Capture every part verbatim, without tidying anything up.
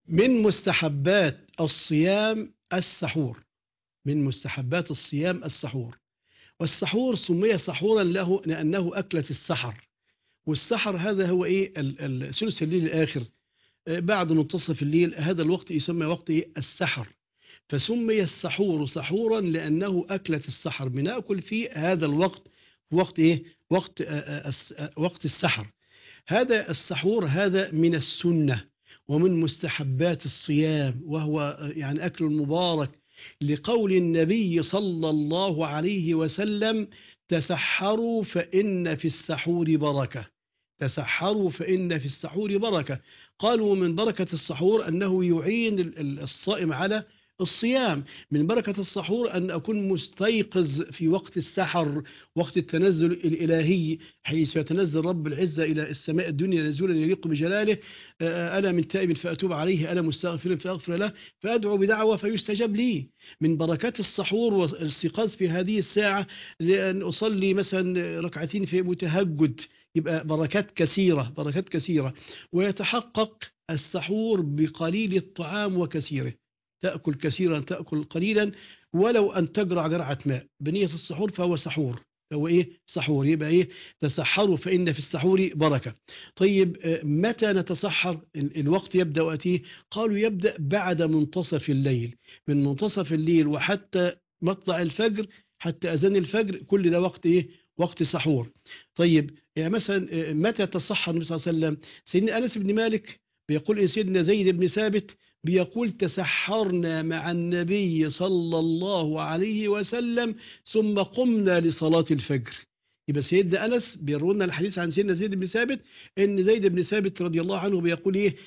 من مستحبات الصيام السحور. من مستحبات الصيام السحور. والسحور سمي سحورا له لأنه أكلة السحر. والسحر هذا هو إيه ال- ال- ثلث الليل الآخر، آه، بعد منتصف الليل. هذا الوقت يسمى وقت إيه؟ السحر. فسمي السحور سحورا لأنه أكلة السحر، بنأكل في هذا الوقت. وقت إيه؟ وقت آه، آه، الس- آه، وقت السحر. هذا السحور هذا من السنة ومن مستحبات الصيام، وهو يعني أكل مبارك، لقول النبي صلى الله عليه وسلم: تسحروا فإن في السحور بركة. تسحروا فإن في السحور بركة. قالوا من بركة السحور أنه يعين ال- ال- الصائم على الصيام. من بركة السحور أن أكون مستيقظ في وقت السحر، وقت التنزل الإلهي، حيث يتنزل رب العزة إلى السماء الدنيا نزولا يليق بجلاله. آه، أنا من تائب فأتوب عليه، أنا مستغفر فأغفر له، فأدعو بدعوة فيستجاب لي. من بركات السحور والاستيقاظ في هذه الساعة لأن أصلي مثلا ركعتين في متهجد، يبقى بركات كثيرة، بركات كثيرة. ويتحقق السحور بقليل الطعام وكثيره. تأكل كثيرا تأكل قليلا، ولو أن تجرع جرعة ماء بنية السحور فهو سحور. هو إيه؟ سحور. يبقى إيه؟ تسحروا فإن في السحور بركة. طيب، آه، متى نتسحر؟ ال- الوقت يبدأ وقته؟ قالوا يبدأ بعد منتصف الليل. من منتصف الليل وحتى مطلع الفجر، حتى أذان الفجر، كل ده وقت إيه؟ وقت سحور. طيب، يعني مثلا آه، متى تسحر النبي صلى الله عليه وسلم؟ سيدنا أنس بن مالك بيقول إن سيدنا زيد بن ثابت بيقول: تسحرنا مع النبي صلى الله عليه وسلم ثم قمنا لصلاة الفجر. يبقى سيدنا أنس بيروي لنا الحديث عن سيدنا زيد بن ثابت إن زيد بن ثابت رضي الله عنه بيقول إيه؟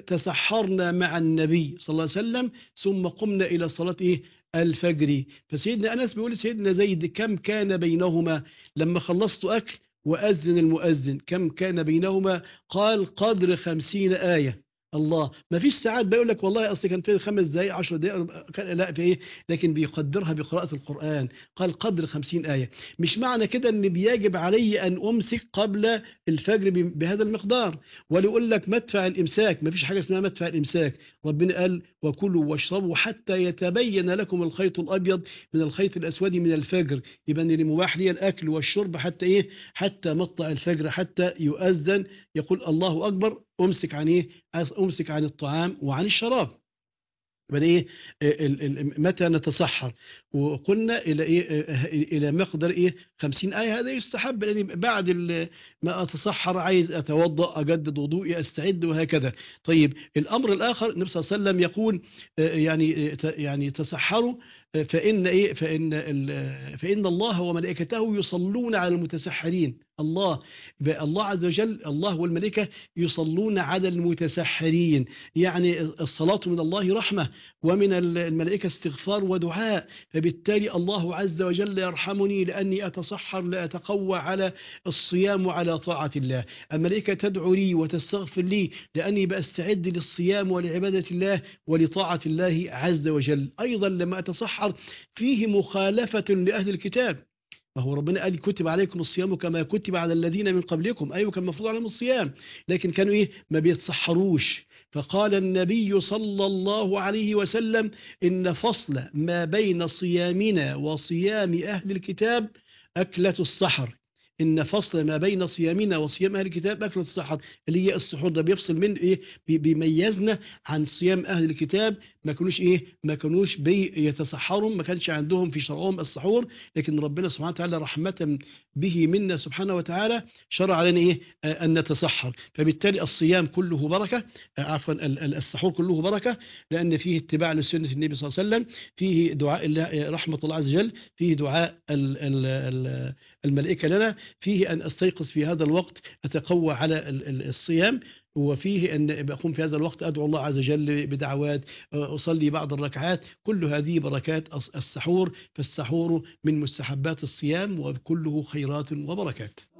تسحرنا مع النبي صلى الله عليه وسلم ثم قمنا إلى صلاة إيه؟ الفجر. فسيدنا أنس بيقول سيدنا زيد: كم كان بينهما لما خلصت أكل وأذن المؤذن؟ كم كان بينهما؟ قال: قدر خمسين آية. الله، ما فيش ساعات بيقول لك والله اصل كان في خمس دقائق عشر دقائق، كان- لا، في ايه؟ لكن بيقدرها بقراءة القرآن. قال: قدر خمسين آية. مش معنى كده ان بيجب علي ان امسك قبل الفجر ب- بهذا المقدار. ولا يقول لك مدفع الامساك، ما فيش حاجة اسمها مدفع الامساك. ربنا قال: وكلوا واشربوا حتى يتبين لكم الخيط الابيض من الخيط الاسود من الفجر. يبقى ان المباح لي الاكل والشرب حتى ايه؟ حتى مطلع الفجر، حتى يؤذن يقول الله اكبر، امسك عن ايه؟ امسك عن الطعام وعن الشراب. يبقى ايه؟ ال- ال- متى نتسحر؟ وقلنا الى ايه؟ آه، الى مقدار ايه؟ خمسين آية. هذا يستحب لاني بعد ال- ما اتسحر عايز اتوضا، اجدد وضوئي، استعد، وهكذا. طيب، الامر الاخر النبي صلى الله عليه وسلم يقول آه، يعني آه، ت- يعني تسحروا، آه، فان ايه؟ فان ال- فان الله وملائكته يصلون على المتسحرين. الله، يبقى الله عز وجل، الله والملائكة يصلون على المتسحرين. يعني الصلاة من الله رحمة، ومن الملائكة استغفار ودعاء. فبالتالي الله عز وجل يرحمني لأني أتصحر لأتقوى على الصيام وعلى طاعة الله. الملائكة تدعو لي وتستغفر لي لأني بأستعد للصيام ولعبادة الله ولطاعة الله عز وجل. أيضا لما أتصحر فيه مخالفة لأهل الكتاب. ما هو ربنا قال: كتب عليكم الصيام كما كتب على الذين من قبلكم. أيوة، كان المفروض عليهم الصيام، لكن كانوا إيه؟ ما بيتصحروش. فقال النبي صلى الله عليه وسلم: إن فصل ما بين صيامنا وصيام أهل الكتاب أكلة السحر. إن فصل ما بين صيامنا وصيام أهل الكتاب أكلة السحر، اللي هي السحور. ده بيفصل من إيه؟ بي- بيميزنا عن صيام أهل الكتاب. ما كانوش إيه؟ ما كانوش بيتسحروا، ما كانش عندهم في شرعهم السحور. لكن ربنا سبحانه وتعالى رحمة به منا سبحانه وتعالى شرع علينا إيه؟ آه، أن نتسحر. فبالتالي الصيام كله بركة، آه، عفوا ال- ال- السحور كله بركة، لأن فيه اتباع لسنة النبي صلى الله عليه وسلم، فيه دعاء الله، آه، رحمة الله عز وجل، فيه دعاء ال- ال- ال- الملائكة لنا، فيه أن أستيقظ في هذا الوقت أتقوى على ال- ال- الصيام، وفيه أن أقوم في هذا الوقت أدعو الله عز وجل بدعوات، آه، أصلي بعض الركعات. كل هذه بركات الس- السحور. فالسحور من مستحبات الصيام وكله خيرات وبركات.